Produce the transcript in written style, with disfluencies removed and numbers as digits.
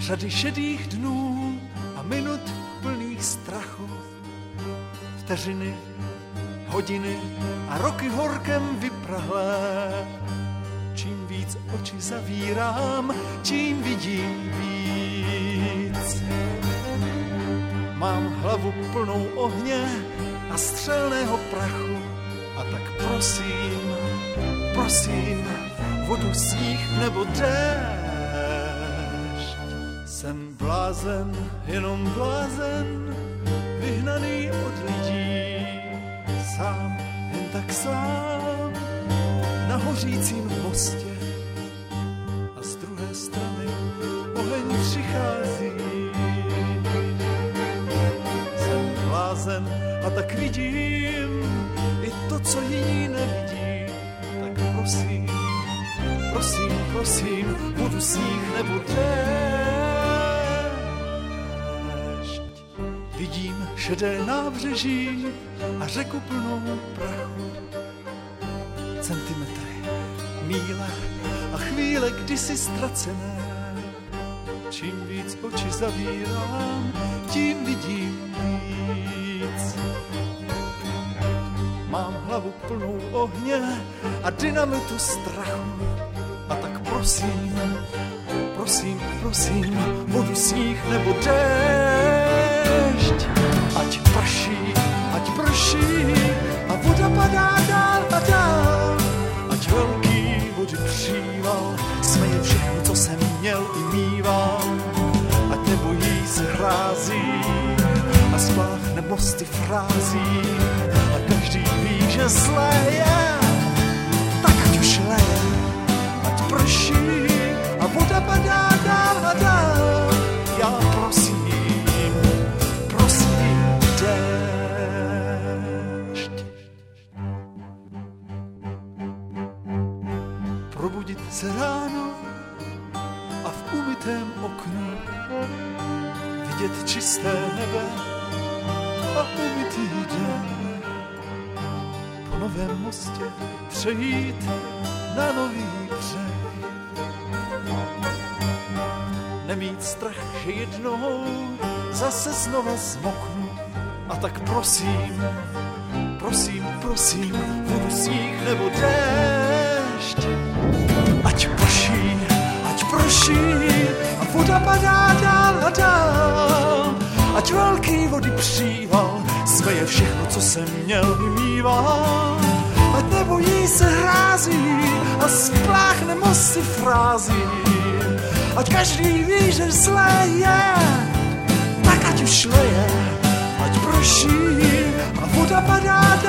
řady šedých dnů a minut plných strachu. Vteřiny, hodiny a roky horkem vyprahlé. Čím víc oči zavírám, tím vidím víc. Mám hlavu plnou ohně a střelného prachu. A tak prosím, prosím, vodu, sníh nebo déšť. Jsem blázen, jenom blázen, vyhnaný od lidí. Sám, jen tak sám, na hořícím mostě. A z druhé strany oheň přichází. Jsem blázen a tak vidím i to, co jiní nevidí. Tak prosím, prosím, prosím, budu sníh nebo déšť. Vidím šedé nábřeží a řeku plnou prachu. Centimetry, míle a chvíle kdysi ztracené. Čím víc oči zavírám, tím vidím víc. Mám hlavu plnou ohně a dynamitu strachu. A tak prosím, prosím, prosím, vodu, sníh nebo déšť. Ať prší a voda padá dál a dál. Ať velký vody příval smeje všechno, co jsem měl i mýval. Ať nebojí se hrází a spláchne mosty frází. A každý ví, že zlé je, tak ať už leje. Ať prší a voda padá dál a dál. Já prosím, prosím, déšť. Probudit se ráno a v umytém oknu vidět čisté nebe a umytý den. Po novém mostě přejít na nový břeh. Nemít strach, že jednou zase znova zmoknu. A tak prosím, prosím, prosím, vodu, sníh nebo déšť. Ať prší a voda padá dál a dál. Ať velký vody příval smeje všechno, co jsem měl i mýval. Ať nebojí se hrází a spláchne mosty frází. Ať každý ví, že zlé je, tak ať už leje. Ať prší a voda padá